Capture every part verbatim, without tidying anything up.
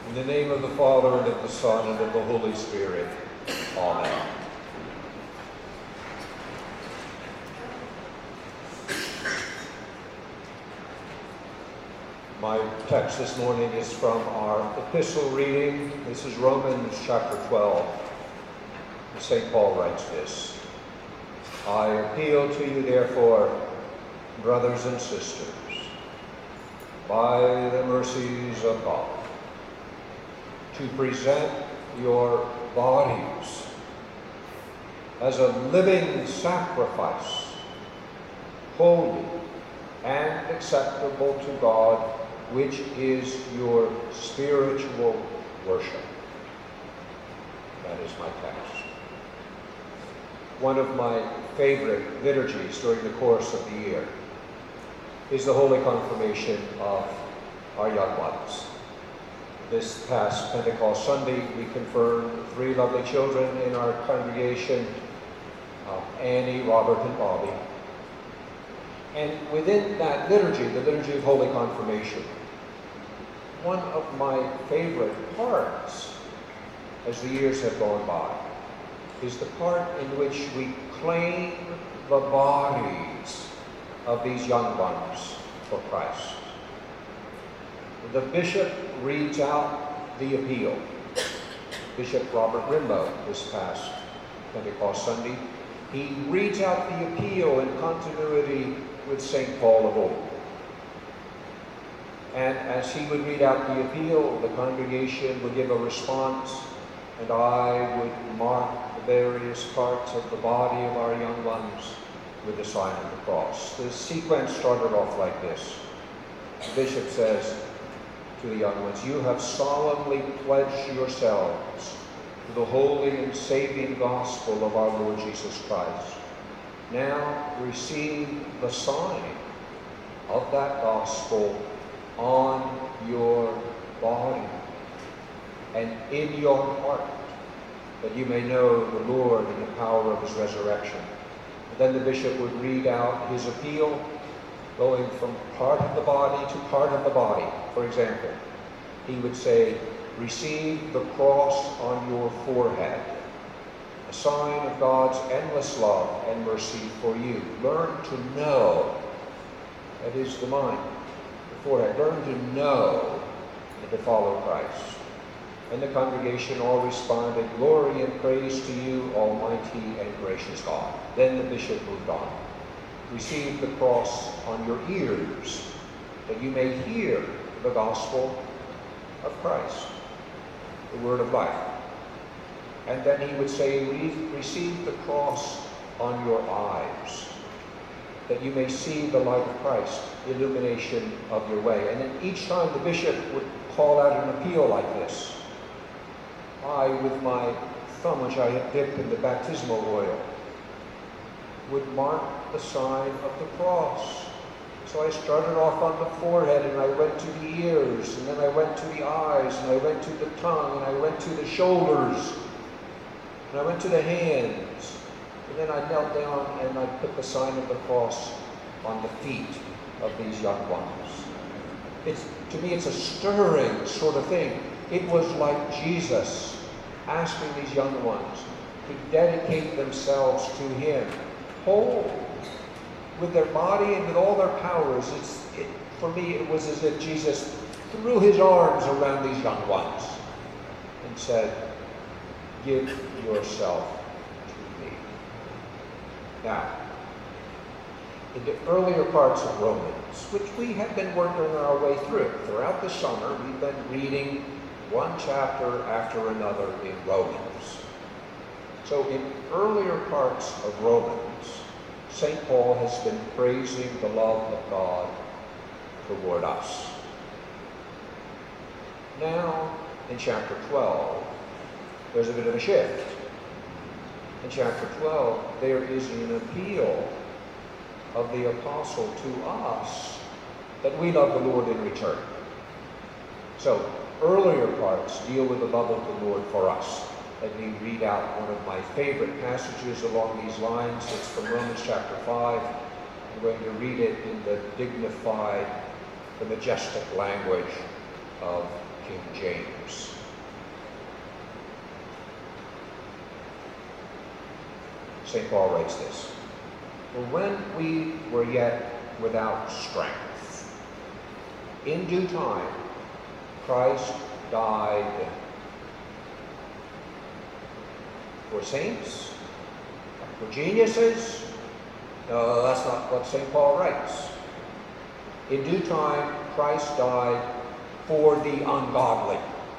In the name of the Father, and of the Son, and of the Holy Spirit. Amen. My text this morning is from our epistle reading. This is Romans chapter twelve. Saint Paul writes this: I appeal to you, therefore, brothers and sisters, by the mercies of God, to present your bodies as a living sacrifice, holy and acceptable to God, which is your spiritual worship. That is my text. One of my favorite liturgies during the course of the year is the Holy Confirmation of our young ones. This past Pentecost Sunday, we confirmed three lovely children in our congregation, uh, Annie, Robert, and Bobby. And within that liturgy, the liturgy of Holy Confirmation, one of my favorite parts, as the years have gone by, is the part in which we claim the bodies of these young ones for Christ. The bishop reads out the appeal. Bishop Robert Rimbaud, this past Pentecost Sunday, he reads out the appeal in continuity with Saint Paul of old. And as he would read out the appeal, the congregation would give a response, and I would mark the various parts of the body of our young ones with the sign of the cross. The sequence started off like this. The bishop says to the young ones, you have solemnly pledged yourselves to the holy and saving gospel of our Lord Jesus Christ. Now receive the sign of that gospel on your body and in your heart, that you may know the Lord and the power of his resurrection. And then the bishop would read out his appeal, going from part of the body to part of the body. For example, he would say, receive the cross on your forehead, a sign of God's endless love and mercy for you. Learn to know, that is the mind, the forehead. Learn to know and to follow Christ. And the congregation all responded, glory and praise to you, almighty and gracious God. Then the bishop moved on. Receive the cross on your ears, that you may hear the gospel of Christ, the word of life. And then he would say, receive the cross on your eyes, that you may see the light of Christ, the illumination of your way. And then each time the bishop would call out an appeal like this. I, with my thumb, which I had dipped in the baptismal oil, would mark the sign of the cross. So I started off on the forehead, and I went to the ears, and then I went to the eyes, and I went to the tongue, and I went to the shoulders, and I went to the hands, and then I knelt down and I put the sign of the cross on the feet of these young ones. It's, to me, it's a stirring sort of thing. It was like Jesus asking these young ones to dedicate themselves to him, whole, with their body and with all their powers. It's, it, for me, it was as if Jesus threw his arms around these young ones and said, give yourself to me. Now, in the earlier parts of Romans, which we have been working our way through, throughout the summer, we've been reading one chapter after another in Romans. So in earlier parts of Romans, Saint Paul has been praising the love of God toward us. Now, in chapter twelve, there's a bit of a shift. In chapter twelve, there is an appeal of the apostle to us that we love the Lord in return. So, earlier parts deal with the love of the Lord for us. Let me read out one of my favorite passages along these lines. It's from Romans chapter five. I'm going to read it in the dignified, the majestic language of King James. Saint Paul writes this: "For when we were yet without strength, in due time Christ died for saints, for geniuses." No, that's not what Saint Paul writes. In due time, Christ died for the ungodly.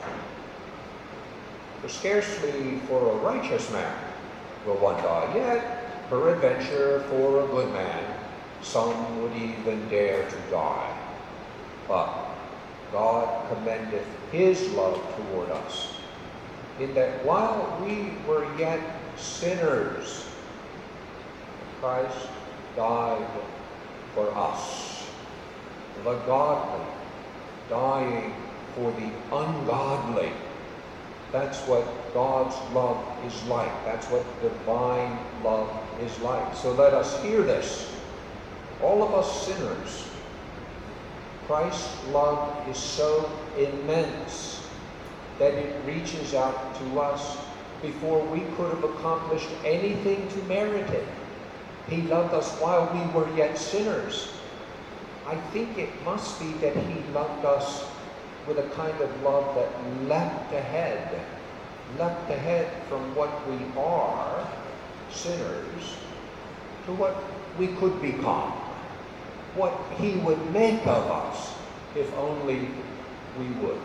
For scarcely for a righteous man will one die, yet peradventure for a good man some would even dare to die. But God commendeth his love toward us, in that while we were yet sinners, Christ died for us, the godly dying for the ungodly. That's what God's love is like. That's what divine love is like. So let us hear this. All of us sinners, Christ's love is so immense that it reaches out to us before we could have accomplished anything to merit it. He loved us while we were yet sinners. I think it must be that he loved us with a kind of love that leapt ahead, leapt ahead from what we are, sinners, to what we could become, what he would make of us if only we would.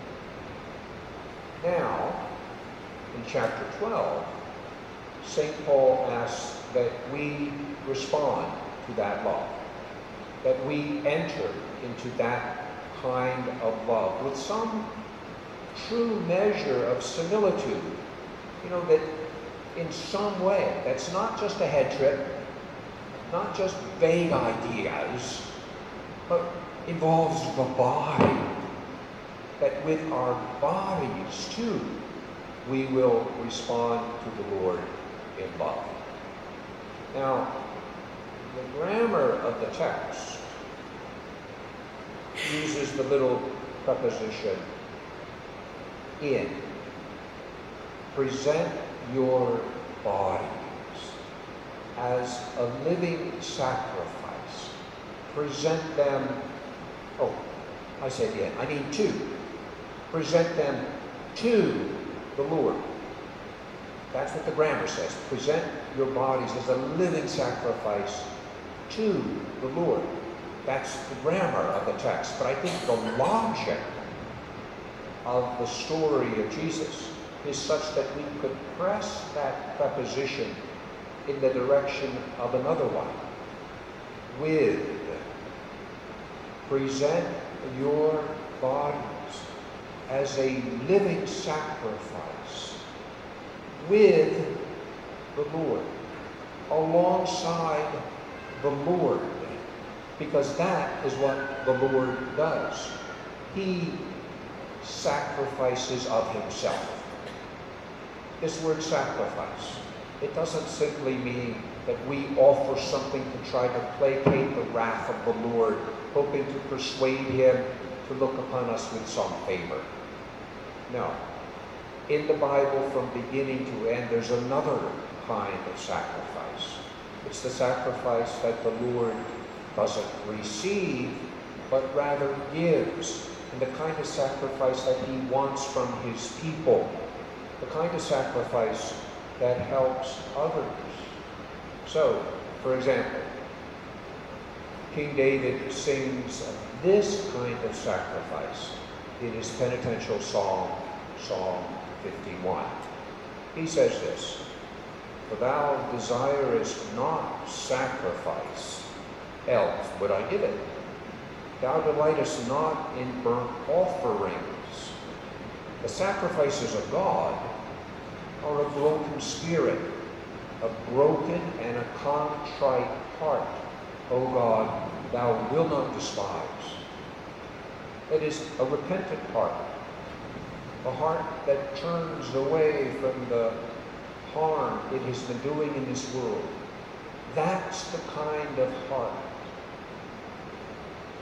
Now, in chapter twelve, Saint Paul asks that we respond to that love, that we enter into that kind of love with some true measure of similitude. You know, that in some way, that's not just a head trip, not just vague ideas, but involves the body, that with our bodies too, we will respond to the Lord in love. Now, the grammar of the text uses the little preposition in. Present your bodies as a living sacrifice. Present them, oh, I said in, I mean to. Present them to the Lord. That's what the grammar says. Present your bodies as a living sacrifice to the Lord. That's the grammar of the text. But I think the logic of the story of Jesus is such that we could press that preposition in the direction of another one. With. Present your bodies as a living sacrifice with the Lord, alongside the Lord, because that is what the Lord does. He sacrifices of himself. This word sacrifice, it doesn't simply mean that we offer something to try to placate the wrath of the Lord, hoping to persuade him to look upon us with some favor. No. In the Bible, from beginning to end, there's another kind of sacrifice. It's the sacrifice that the Lord doesn't receive, but rather gives. And the kind of sacrifice that he wants from his people. The kind of sacrifice that helps others. So, for example, King David sings of this kind of sacrifice in his penitential psalm, Psalm fifty-one. He says this: "For thou desirest not sacrifice, else would I give it. Thou delightest not in burnt offerings." The sacrifices of God are a broken spirit, a broken and a contrite heart. O God, thou wilt not despise. It is a repentant heart, a heart that turns away from the harm it has been doing in this world. That's the kind of heart, a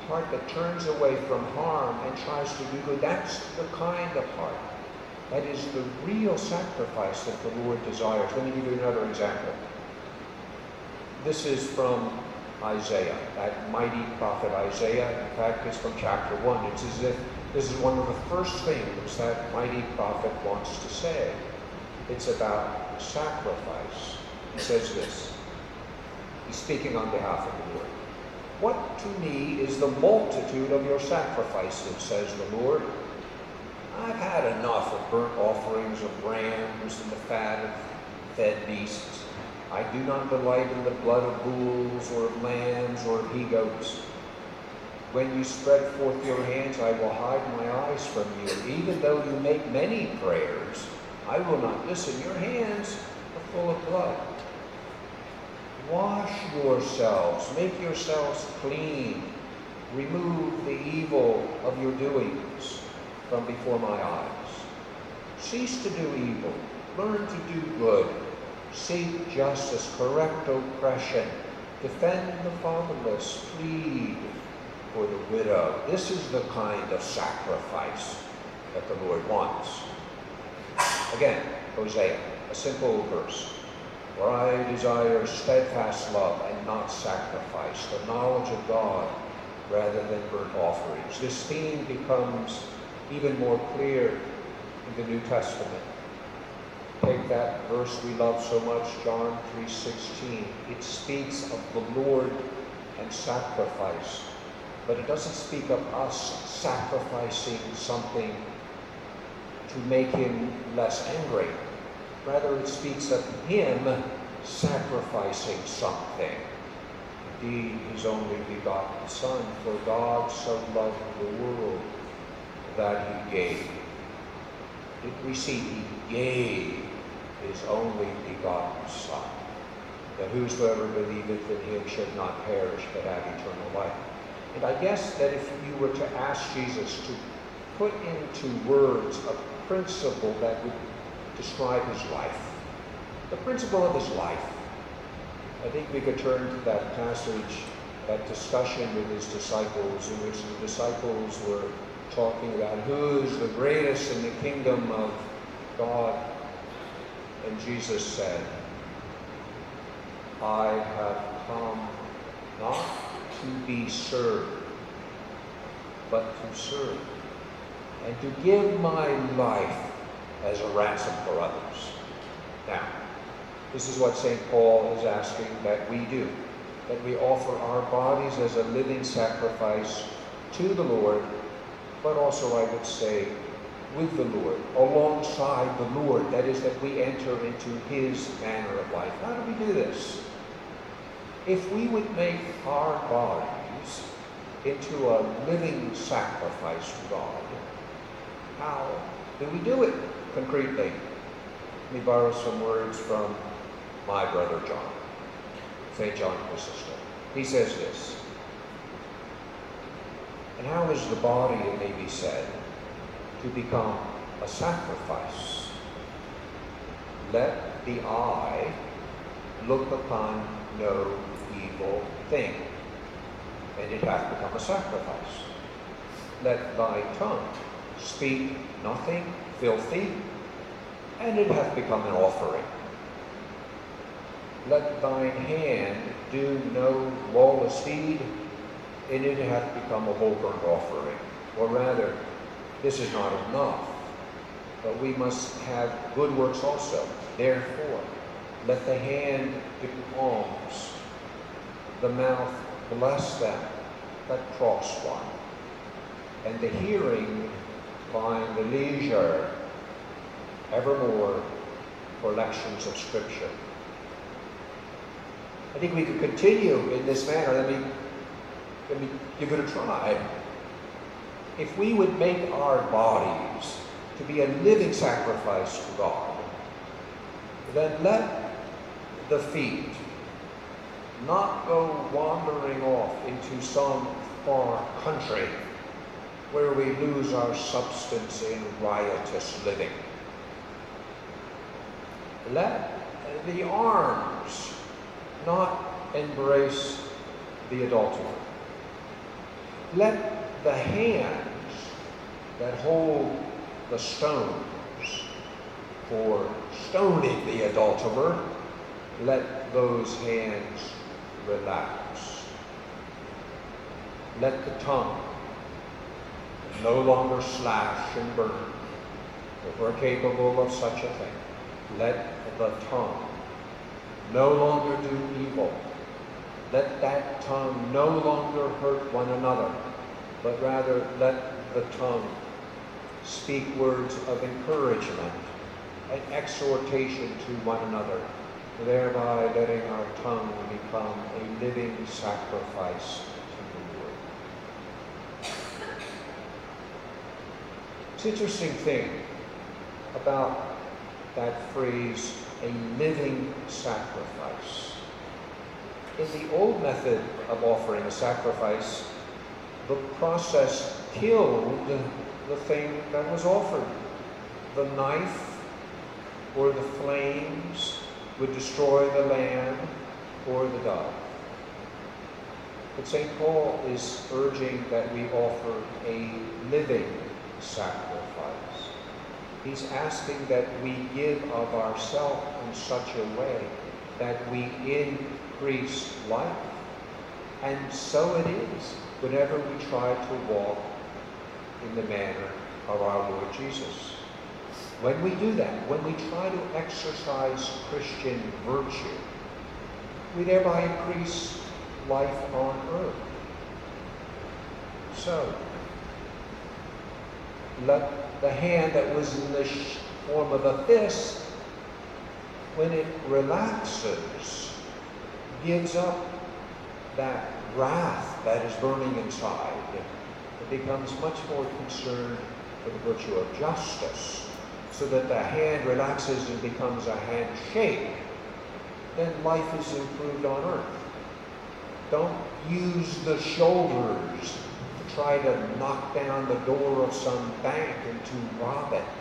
heart that turns away from harm and tries to do good. That's the kind of heart. That is the real sacrifice that the Lord desires. Let me give you another example. This is from Isaiah, that mighty prophet Isaiah. In fact, it's from chapter one. It's as if this is one of the first things that mighty prophet wants to say. It's about sacrifice. He says this. He's speaking on behalf of the Lord. What to me is the multitude of your sacrifices, says the Lord. I've had enough of burnt offerings of rams and the fat of fed beasts. I do not delight in the blood of bulls or of lambs or of he-goats. When you spread forth your hands, I will hide my eyes from you. Even though you make many prayers, I will not listen. Your hands are full of blood. Wash yourselves, make yourselves clean. Remove the evil of your doings from before my eyes. Cease to do evil. Learn to do good. Seek justice. Correct oppression. Defend the fatherless. Plead for the widow. This is the kind of sacrifice that the Lord wants. Again, Hosea, a simple verse. For I desire steadfast love and not sacrifice, the knowledge of God rather than burnt offerings. This theme becomes even more clear in the New Testament. Take that verse we love so much, John three sixteen. It speaks of the Lord and sacrifice, but it doesn't speak of us sacrificing something to make him less angry. Rather, it speaks of him sacrificing something. Indeed, his only begotten Son, for God so loved the world that he gave. Did we see he gave his only begotten Son, that whosoever believeth in him should not perish but have eternal life? And I guess that if you were to ask Jesus to put into words a principle that would describe his life, the principle of his life, I think we could turn to that passage, that discussion with his disciples, in which the disciples were talking about who is the greatest in the kingdom of God. And Jesus said, I have come not to be served, but to serve, and to give my life as a ransom for others. Now, this is what Saint Paul is asking that we do, that we offer our bodies as a living sacrifice to the Lord, but also, I would say, with the Lord, alongside the Lord. That is, that we enter into his manner of life. How do we do this? If we would make our bodies into a living sacrifice to God, how do we do it concretely? Let me borrow some words from my brother John, Saint John Chrysostom. He says this, and how is the body, it may be said, to become a sacrifice? Let the eye look upon no evil thing, and it hath become a sacrifice. Let thy tongue speak nothing filthy, and it hath become an offering. Let thine hand do no lawless deed, and it hath become a whole burnt offering. Or rather, this is not enough, but we must have good works also. Therefore, let the hand do alms, the mouth bless them that cross one, and the hearing find the leisure evermore for lections of Scripture. I think we could continue in this manner. Let me, let me give it a try. If we would make our bodies to be a living sacrifice to God, then let the feet not go wandering off into some far country where we lose our substance in riotous living. Let the arms not embrace the adulterer. let the hands that hold the stones for stoning the adulterer, let those hands relax. Let the tongue no longer slash and burn. If we're capable of such a thing, let the tongue no longer do evil. Let that tongue no longer hurt one another, but rather let the tongue speak words of encouragement and exhortation to one another, thereby letting our tongue become a living sacrifice to the Lord. It's an interesting thing about that phrase, a living sacrifice. In the old method of offering a sacrifice, the process killed the thing that was offered. The knife or the flames would destroy the lamb or the dove. But Saint Paul is urging that we offer a living sacrifice. He's asking that we give of ourselves in such a way that we increase life. And so it is whenever we try to walk in the manner of our Lord Jesus. When we do that, when we try to exercise Christian virtue, we thereby increase life on earth. So, let the hand that was in the form of a fist, when it relaxes, gives up that wrath that is burning inside. It becomes much more concerned for the virtue of justice, so that the hand relaxes and becomes a handshake. Then life is improved on earth. Don't use the shoulders to try to knock down the door of some bank and to rob it.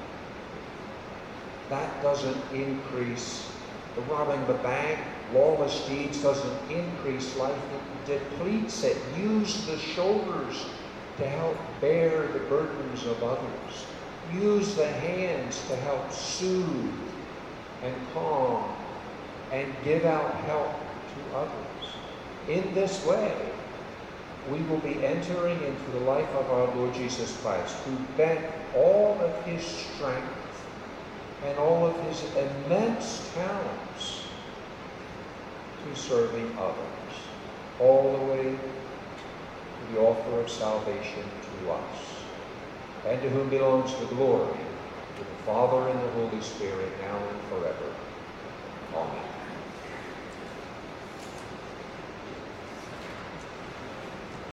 That doesn't increase. The robbing the bank, lawless deeds doesn't increase life, it depletes it. Use the shoulders to help bear the burdens of others. Use the hands to help soothe and calm and give out help to others. In this way, we will be entering into the life of our Lord Jesus Christ, who bent all of his strength and all of his immense talents to serving others, all the way to the offer of salvation to us, and to whom belongs the glory, to the Father and the Holy Spirit, now and forever. Amen.